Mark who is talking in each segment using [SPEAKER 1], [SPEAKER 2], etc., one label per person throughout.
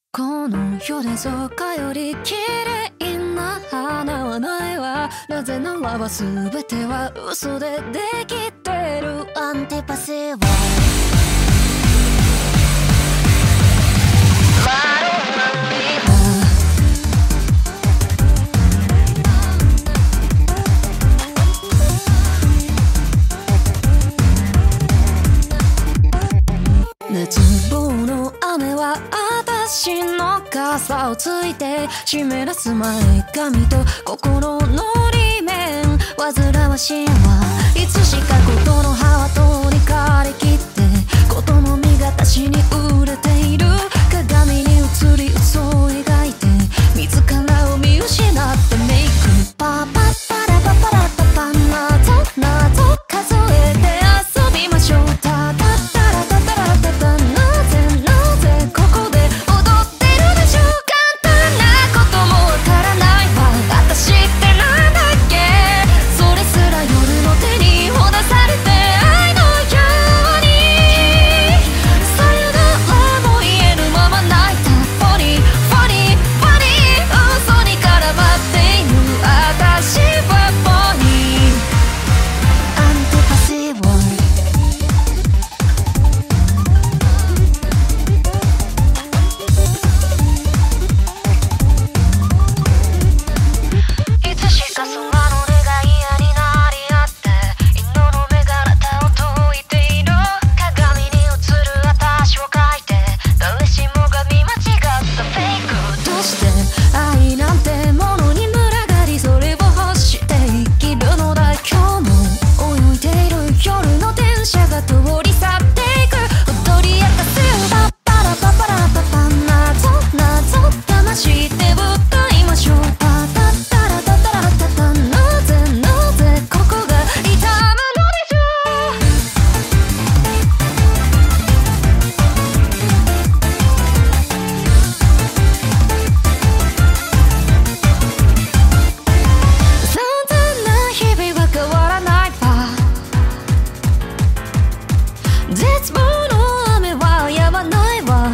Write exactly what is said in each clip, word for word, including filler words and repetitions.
[SPEAKER 1] この世でそうかより綺麗な花はないわ。なぜならば全ては嘘でできてる。アンティパシーは熱望の雨は私の傘をついて湿らす前髪と心の裏面。煩わしいはいつしかことの葉は通り枯れきってことの実が私に売れている。鏡に映り嘘を描いて自らを見失ってメイクパパッパラパパラパパ謎謎数えて遊びましょう。ただたらたたらたたなぜなぜここで踊ってるでしょう。簡単なこともわからないわ。私ってなんだっけ。それすら夜の手にほだされて愛のようにさよならも言えるまま泣いた。フォニーフォニーフォニー嘘に絡まっている私はフォニー。アンティパシーワーいつしか空の音が嫌になりあって犬の目があなたを解いている。鏡に映る私を描いて誰しもが見間違ったフェイク。どうして愛なんてものに群がりそれを欲して生きるのだ。今日も泳いでいる夜の電車が通り去っていく。踊り明かせよパッパラパパラパパ謎謎騙して歌いましょう。パタッタラタタラタタなぜなぜここが痛むのでしょう。散々な日々は変わらないわ。絶望の雨は止まないわ。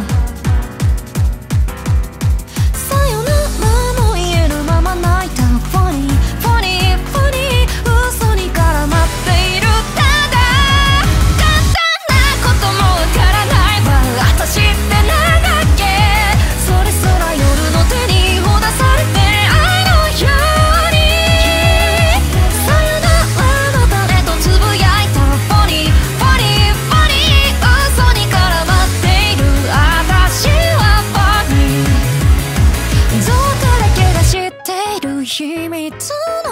[SPEAKER 1] さよならも言えるまま泣いた。フォニーフォニーフォニー嘘に絡まっている。ただ簡単なこともわからないわ。私ってなんだっけ。それすら夜の手にほだされて愛のようにさよならまたねとつぶやいた。フォニーフォニーフォニー嘘に絡まっている私はフォニー。どうかだけが知っている秘密の